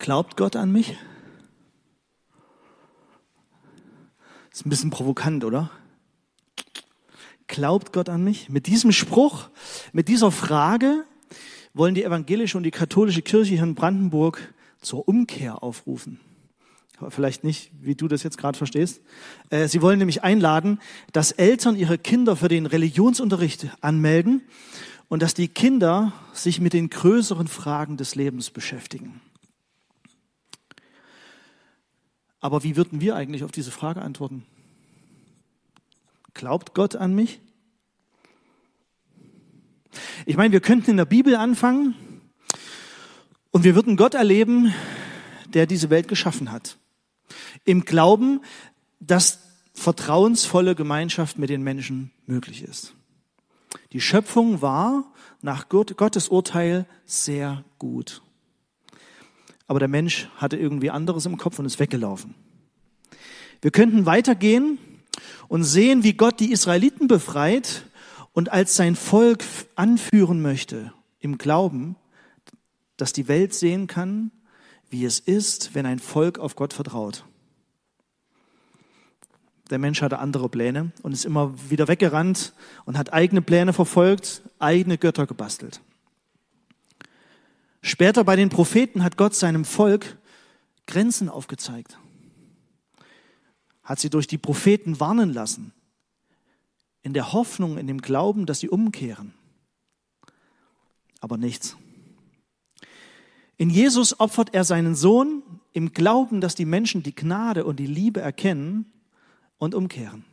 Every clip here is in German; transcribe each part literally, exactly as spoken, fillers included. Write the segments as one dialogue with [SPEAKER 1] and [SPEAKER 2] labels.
[SPEAKER 1] Glaubt Gott an mich? Ist ein bisschen provokant, oder? Glaubt Gott an mich? Mit diesem Spruch, mit dieser Frage wollen die evangelische und die katholische Kirche hier in Brandenburg zur Umkehr aufrufen. Aber vielleicht nicht, wie du das jetzt gerade verstehst. Sie wollen nämlich einladen, dass Eltern ihre Kinder für den Religionsunterricht anmelden und dass die Kinder sich mit den größeren Fragen des Lebens beschäftigen. Aber wie würden wir eigentlich auf diese Frage antworten? Glaubt Gott an mich? Ich meine, wir könnten in der Bibel anfangen und wir würden Gott erleben, der diese Welt geschaffen hat. Im Glauben, dass vertrauensvolle Gemeinschaft mit den Menschen möglich ist. Die Schöpfung war nach Gottes Urteil sehr gut. Aber der Mensch hatte irgendwie anderes im Kopf und ist weggelaufen. Wir könnten weitergehen und sehen, wie Gott die Israeliten befreit und als sein Volk anführen möchte, im Glauben, dass die Welt sehen kann, wie es ist, wenn ein Volk auf Gott vertraut. Der Mensch hatte andere Pläne und ist immer wieder weggerannt und hat eigene Pläne verfolgt, eigene Götter gebastelt. Später bei den Propheten hat Gott seinem Volk Grenzen aufgezeigt. Hat sie durch die Propheten warnen lassen. In der Hoffnung, in dem Glauben, dass sie umkehren. Aber nichts. In Jesus opfert er seinen Sohn im Glauben, dass die Menschen die Gnade und die Liebe erkennen und umkehren.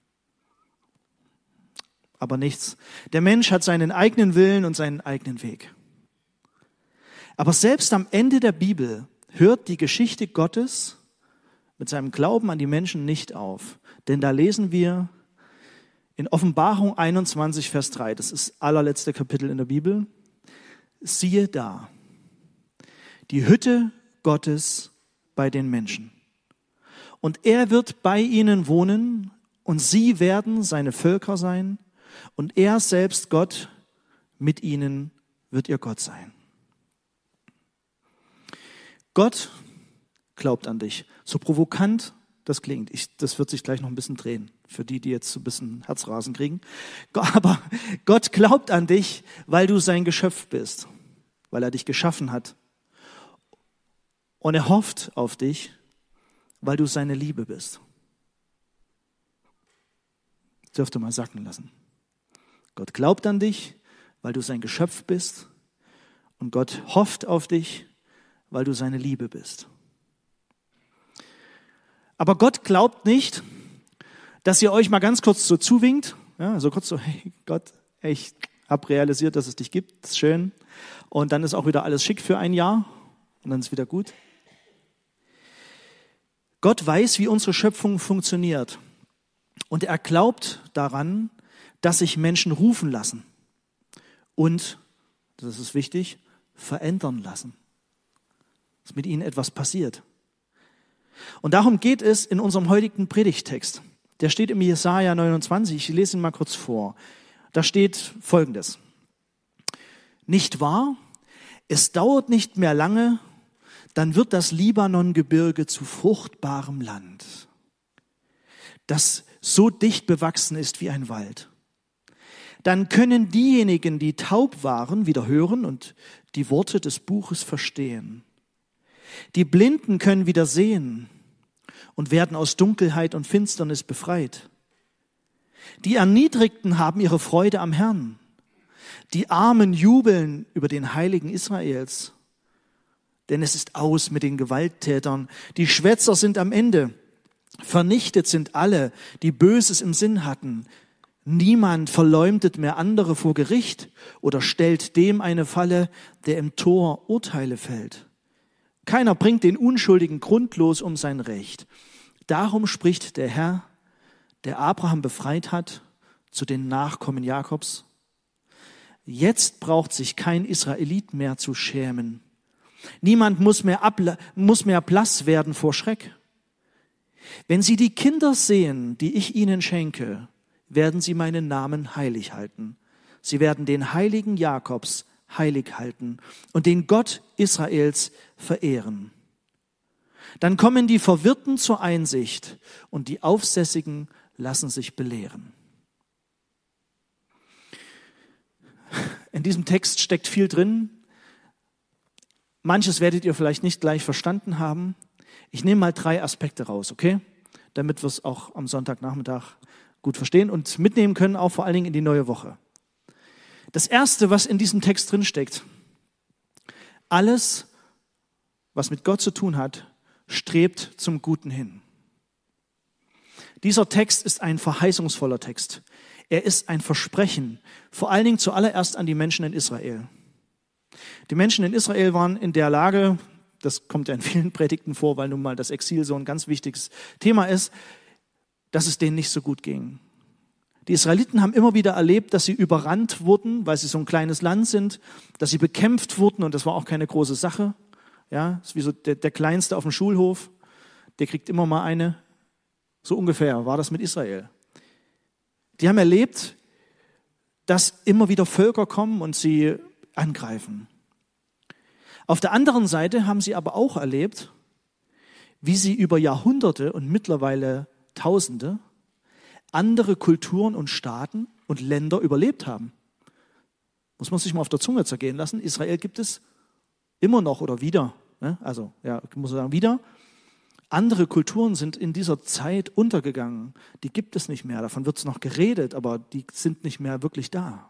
[SPEAKER 1] Aber nichts. Der Mensch hat seinen eigenen Willen und seinen eigenen Weg. Aber selbst am Ende der Bibel hört die Geschichte Gottes mit seinem Glauben an die Menschen nicht auf. Denn da lesen wir in Offenbarung einundzwanzig, Vers drei, das ist das allerletzte Kapitel in der Bibel, siehe da, die Hütte Gottes bei den Menschen. Und er wird bei ihnen wohnen und sie werden seine Völker sein und er selbst Gott, mit ihnen wird ihr Gott sein. Gott glaubt an dich. So provokant das klingt. Ich, das wird sich gleich noch ein bisschen drehen, für die, die jetzt so ein bisschen Herzrasen kriegen. Aber Gott glaubt an dich, weil du sein Geschöpf bist, weil er dich geschaffen hat. Und er hofft auf dich, weil du seine Liebe bist. Das dürft ihr mal sacken lassen. Gott glaubt an dich, weil du sein Geschöpf bist. Und Gott hofft auf dich, weil du seine Liebe bist. Aber Gott glaubt nicht, dass ihr euch mal ganz kurz so zuwinkt, ja, also kurz so, hey Gott, ich habe realisiert, dass es dich gibt, das ist schön. Und dann ist auch wieder alles schick für ein Jahr und dann ist wieder gut. Gott weiß, wie unsere Schöpfung funktioniert. Und er glaubt daran, dass sich Menschen rufen lassen und, das ist wichtig, verändern lassen. Dass mit ihnen etwas passiert. Und darum geht es in unserem heutigen Predigttext. Der steht im Jesaja neunundzwanzig. Ich lese ihn mal kurz vor. Da steht Folgendes. Nicht wahr? Es dauert nicht mehr lange, dann wird das Libanongebirge zu fruchtbarem Land, das so dicht bewachsen ist wie ein Wald. Dann können diejenigen, die taub waren, wieder hören und die Worte des Buches verstehen. Die Blinden können wieder sehen und werden aus Dunkelheit und Finsternis befreit. Die Erniedrigten haben ihre Freude am Herrn. Die Armen jubeln über den Heiligen Israels. Denn es ist aus mit den Gewalttätern. Die Schwätzer sind am Ende. Vernichtet sind alle, die Böses im Sinn hatten. Niemand verleumdet mehr andere vor Gericht oder stellt dem eine Falle, der im Tor Urteile fällt. Keiner bringt den Unschuldigen grundlos um sein Recht. Darum spricht der Herr, der Abraham befreit hat, zu den Nachkommen Jakobs. Jetzt braucht sich kein Israelit mehr zu schämen. Niemand muss mehr, abla- muss mehr blass werden vor Schreck. Wenn sie die Kinder sehen, die ich ihnen schenke, werden sie meinen Namen heilig halten. Sie werden den Heiligen Jakobs heilig halten und den Gott Israels verehren. Dann kommen die Verwirrten zur Einsicht und die Aufsässigen lassen sich belehren. In diesem Text steckt viel drin. Manches werdet ihr vielleicht nicht gleich verstanden haben. Ich nehme mal drei Aspekte raus, okay? Damit wir es auch am Sonntagnachmittag gut verstehen und mitnehmen können, auch vor allen Dingen in die neue Woche. Das Erste, was in diesem Text drin steckt: Alles, was mit Gott zu tun hat, strebt zum Guten hin. Dieser Text ist ein verheißungsvoller Text. Er ist ein Versprechen, vor allen Dingen zuallererst an die Menschen in Israel. Die Menschen in Israel waren in der Lage, das kommt ja in vielen Predigten vor, weil nun mal das Exil so ein ganz wichtiges Thema ist, dass es denen nicht so gut ging. Die Israeliten haben immer wieder erlebt, dass sie überrannt wurden, weil sie so ein kleines Land sind, dass sie bekämpft wurden, und das war auch keine große Sache. Ja, das ist wie so der, der Kleinste auf dem Schulhof, der kriegt immer mal eine. So ungefähr war das mit Israel. Die haben erlebt, dass immer wieder Völker kommen und sie angreifen. Auf der anderen Seite haben sie aber auch erlebt, wie sie über Jahrhunderte und mittlerweile Tausende andere Kulturen und Staaten und Länder überlebt haben. Muss man sich mal auf der Zunge zergehen lassen. Israel gibt es immer noch oder wieder. Ne? Also, ja, ich muss sagen, wieder. Andere Kulturen sind in dieser Zeit untergegangen. Die gibt es nicht mehr. Davon wird es noch geredet, aber die sind nicht mehr wirklich da.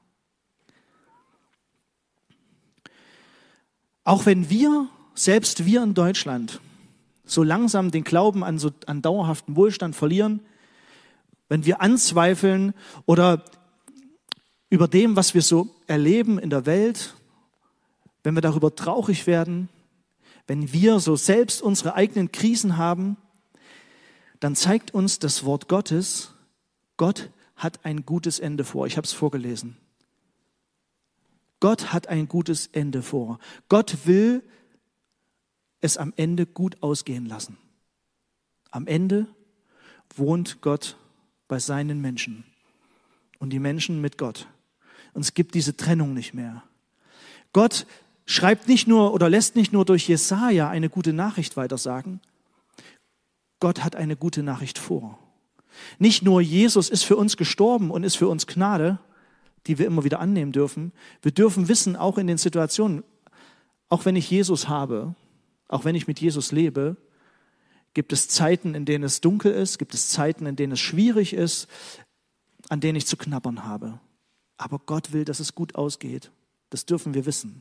[SPEAKER 1] Auch wenn wir, selbst wir in Deutschland, so langsam den Glauben an, so, an dauerhaften Wohlstand verlieren, wenn wir anzweifeln oder über dem, was wir so erleben in der Welt, wenn wir darüber traurig werden, wenn wir so selbst unsere eigenen Krisen haben, dann zeigt uns das Wort Gottes, Gott hat ein gutes Ende vor. Ich habe es vorgelesen. Gott hat ein gutes Ende vor. Gott will es am Ende gut ausgehen lassen. Am Ende wohnt Gott bei seinen Menschen und die Menschen mit Gott. Und es gibt diese Trennung nicht mehr. Gott schreibt nicht nur oder lässt nicht nur durch Jesaja eine gute Nachricht weitersagen. Gott hat eine gute Nachricht vor. Nicht nur Jesus ist für uns gestorben und ist für uns Gnade, die wir immer wieder annehmen dürfen. Wir dürfen wissen, auch in den Situationen, auch wenn ich Jesus habe, auch wenn ich mit Jesus lebe, gibt es Zeiten, in denen es dunkel ist, gibt es Zeiten, in denen es schwierig ist, an denen ich zu knabbern habe. Aber Gott will, dass es gut ausgeht. Das dürfen wir wissen.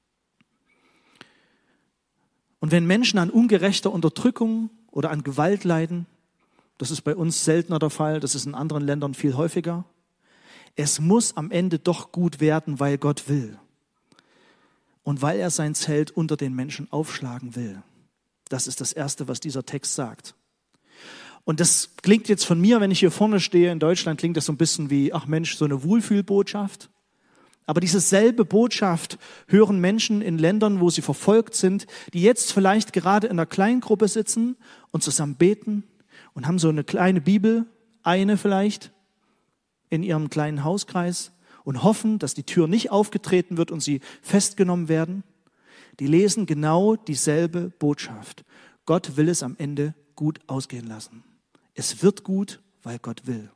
[SPEAKER 1] Und wenn Menschen an ungerechter Unterdrückung oder an Gewalt leiden, das ist bei uns seltener der Fall, das ist in anderen Ländern viel häufiger, es muss am Ende doch gut werden, weil Gott will. Und weil er sein Zelt unter den Menschen aufschlagen will. Das ist das Erste, was dieser Text sagt. Und das klingt jetzt von mir, wenn ich hier vorne stehe in Deutschland, klingt das so ein bisschen wie, ach Mensch, so eine Wohlfühlbotschaft. Aber diese selbe Botschaft hören Menschen in Ländern, wo sie verfolgt sind, die jetzt vielleicht gerade in einer Kleingruppe sitzen und zusammen beten und haben so eine kleine Bibel, eine vielleicht, in ihrem kleinen Hauskreis und hoffen, dass die Tür nicht aufgetreten wird und sie festgenommen werden. Die lesen genau dieselbe Botschaft. Gott will es am Ende gut ausgehen lassen. Es wird gut, weil Gott will.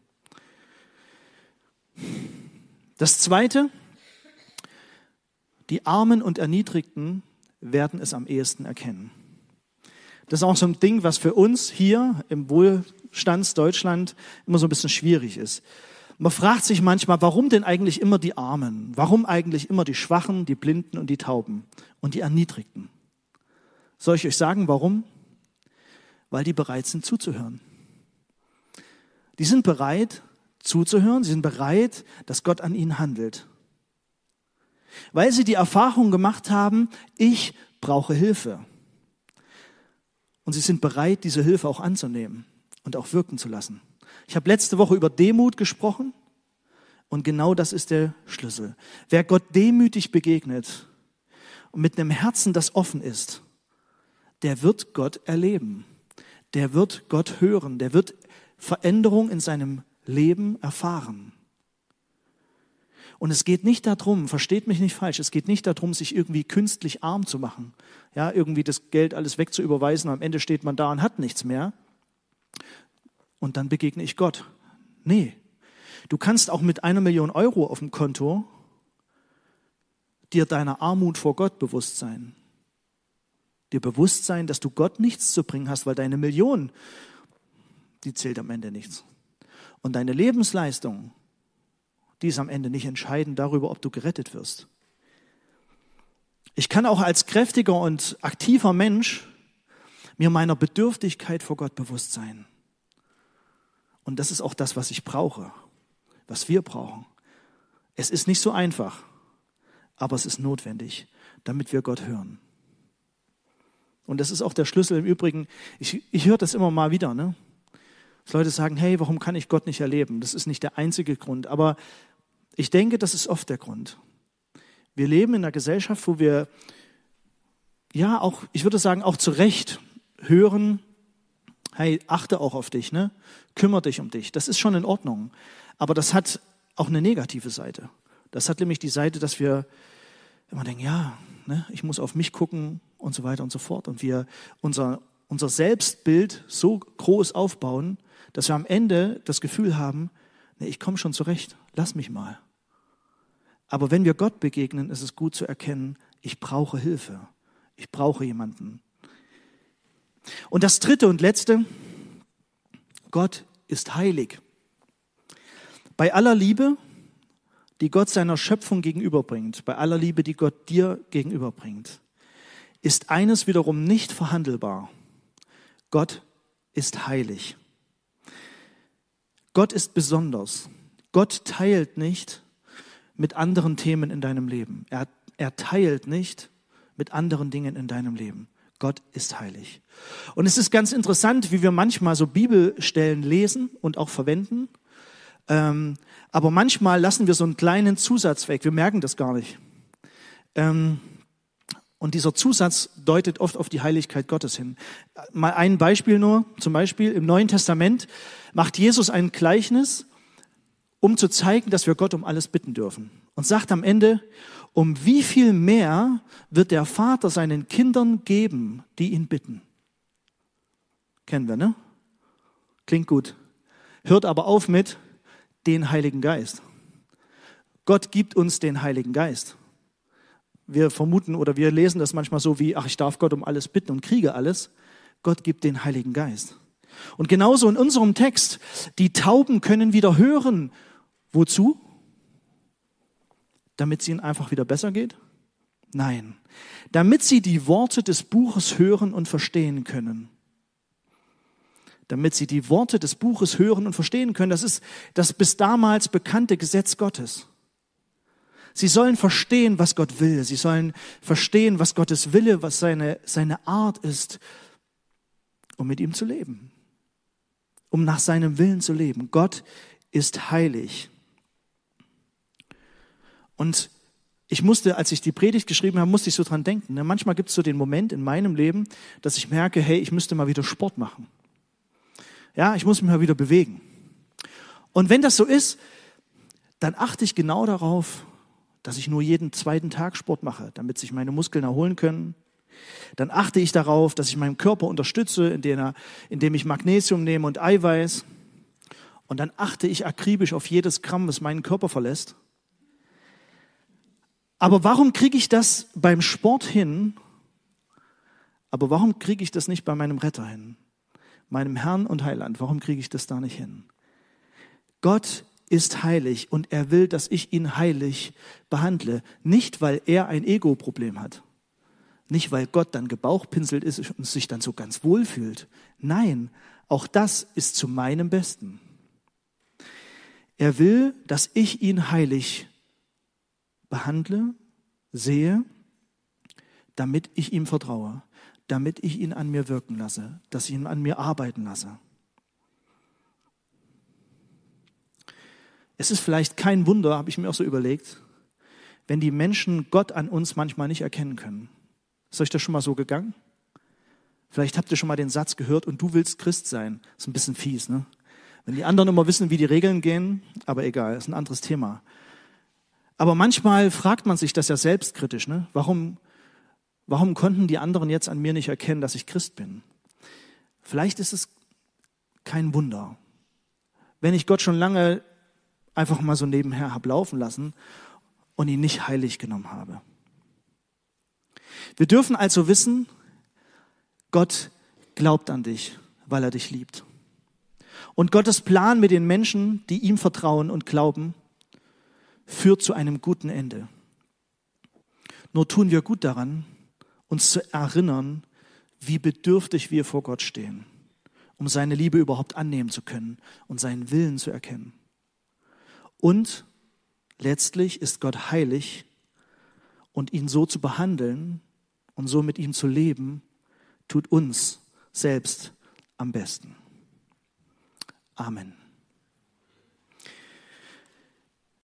[SPEAKER 1] Das Zweite, die Armen und Erniedrigten werden es am ehesten erkennen. Das ist auch so ein Ding, was für uns hier im Wohlstandsdeutschland immer so ein bisschen schwierig ist. Man fragt sich manchmal, warum denn eigentlich immer die Armen? Warum eigentlich immer die Schwachen, die Blinden und die Tauben und die Erniedrigten? Soll ich euch sagen, warum? Weil die bereit sind zuzuhören. Die sind bereit zuzuhören, sie sind bereit, dass Gott an ihnen handelt. Weil sie die Erfahrung gemacht haben, ich brauche Hilfe. Und sie sind bereit, diese Hilfe auch anzunehmen und auch wirken zu lassen. Ich habe letzte Woche über Demut gesprochen und genau das ist der Schlüssel. Wer Gott demütig begegnet und mit einem Herzen, das offen ist, der wird Gott erleben. Der wird Gott hören. Der wird Veränderung in seinem Leben erfahren. Und es geht nicht darum, versteht mich nicht falsch, es geht nicht darum, sich irgendwie künstlich arm zu machen. Ja, irgendwie das Geld alles wegzuüberweisen, am Ende steht man da und hat nichts mehr. Und dann begegne ich Gott. Nee. Du kannst auch mit einer Million Euro auf dem Konto dir deiner Armut vor Gott bewusst sein. Dir bewusst sein, dass du Gott nichts zu bringen hast, weil deine Million, die zählt am Ende nichts. Und deine Lebensleistung, die ist am Ende nicht entscheidend darüber, ob du gerettet wirst. Ich kann auch als kräftiger und aktiver Mensch mir meiner Bedürftigkeit vor Gott bewusst sein. Und das ist auch das, was ich brauche, was wir brauchen. Es ist nicht so einfach, aber es ist notwendig, damit wir Gott hören. Und das ist auch der Schlüssel im Übrigen. Ich, ich höre das immer mal wieder, ne? Dass Leute sagen, hey, warum kann ich Gott nicht erleben? Das ist nicht der einzige Grund, aber ich denke, das ist oft der Grund. Wir leben in einer Gesellschaft, wo wir, ja, auch, ich würde sagen, auch zu Recht hören, hey, achte auch auf dich, ne? Kümmere dich um dich. Das ist schon in Ordnung. Aber das hat auch eine negative Seite. Das hat nämlich die Seite, dass wir immer denken, ja, ne, ich muss auf mich gucken und so weiter und so fort. Und wir unser, unser Selbstbild so groß aufbauen, dass wir am Ende das Gefühl haben, nee, ich komme schon zurecht, lass mich mal. Aber wenn wir Gott begegnen, ist es gut zu erkennen, ich brauche Hilfe. Ich brauche jemanden. Und das dritte und letzte, Gott ist heilig. Bei aller Liebe, die Gott seiner Schöpfung gegenüberbringt, bei aller Liebe, die Gott dir gegenüberbringt, ist eines wiederum nicht verhandelbar. Gott ist heilig. Gott ist besonders. Gott teilt nicht mit anderen Themen in deinem Leben. Er, er teilt nicht mit anderen Dingen in deinem Leben. Gott ist heilig. Und es ist ganz interessant, wie wir manchmal so Bibelstellen lesen und auch verwenden. Ähm, aber manchmal lassen wir so einen kleinen Zusatz weg. Wir merken das gar nicht. Ähm, und dieser Zusatz deutet oft auf die Heiligkeit Gottes hin. Mal ein Beispiel nur. Zum Beispiel im Neuen Testament macht Jesus ein Gleichnis, um zu zeigen, dass wir Gott um alles bitten dürfen. Und sagt am Ende, um wie viel mehr wird der Vater seinen Kindern geben, die ihn bitten. Kennen wir, ne? Klingt gut. Hört aber auf mit den Heiligen Geist. Gott gibt uns den Heiligen Geist. Wir vermuten oder wir lesen das manchmal so wie, ach, ich darf Gott um alles bitten und kriege alles. Gott gibt den Heiligen Geist. Und genauso in unserem Text, die Tauben können wieder hören. Wozu? Damit es ihnen einfach wieder besser geht? Nein, damit sie die Worte des Buches hören und verstehen können. Damit sie die Worte des Buches hören und verstehen können. Das ist das bis damals bekannte Gesetz Gottes. Sie sollen verstehen, was Gott will. Sie sollen verstehen, was Gottes Wille, was seine, seine Art ist, um mit ihm zu leben. Um nach seinem Willen zu leben. Gott ist heilig. Und ich musste, als ich die Predigt geschrieben habe, musste ich so dran denken. Ne? Manchmal gibt es so den Moment in meinem Leben, dass ich merke, hey, ich müsste mal wieder Sport machen. Ja, ich muss mich mal wieder bewegen. Und wenn das so ist, dann achte ich genau darauf, dass ich nur jeden zweiten Tag Sport mache, damit sich meine Muskeln erholen können. Dann achte ich darauf, dass ich meinen Körper unterstütze, indem, er, indem ich Magnesium nehme und Eiweiß. Und dann achte ich akribisch auf jedes Gramm, was meinen Körper verlässt. Aber warum kriege ich das beim Sport hin? Aber warum kriege ich das nicht bei meinem Retter hin? Meinem Herrn und Heiland, warum kriege ich das da nicht hin? Gott ist heilig und er will, dass ich ihn heilig behandle. Nicht, weil er ein Ego-Problem hat. Nicht, weil Gott dann gebauchpinselt ist und sich dann so ganz wohl fühlt. Nein, auch das ist zu meinem Besten. Er will, dass ich ihn heilig behandle, sehe, damit ich ihm vertraue, damit ich ihn an mir wirken lasse, dass ich ihn an mir arbeiten lasse. Es ist vielleicht kein Wunder, habe ich mir auch so überlegt, wenn die Menschen Gott an uns manchmal nicht erkennen können. Ist euch das schon mal so gegangen? Vielleicht habt ihr schon mal den Satz gehört, und du willst Christ sein. Ist ein bisschen fies, ne? Wenn die anderen immer wissen, wie die Regeln gehen, aber egal, ist ein anderes Thema. Aber manchmal fragt man sich das ja selbstkritisch, ne? Warum, warum konnten die anderen jetzt an mir nicht erkennen, dass ich Christ bin? Vielleicht ist es kein Wunder, wenn ich Gott schon lange einfach mal so nebenher habe laufen lassen und ihn nicht heilig genommen habe. Wir dürfen also wissen, Gott glaubt an dich, weil er dich liebt. Und Gottes Plan mit den Menschen, die ihm vertrauen und glauben, führt zu einem guten Ende. Nur tun wir gut daran, uns zu erinnern, wie bedürftig wir vor Gott stehen, um seine Liebe überhaupt annehmen zu können und seinen Willen zu erkennen. Und letztlich ist Gott heilig und ihn so zu behandeln und so mit ihm zu leben, tut uns selbst am besten. Amen.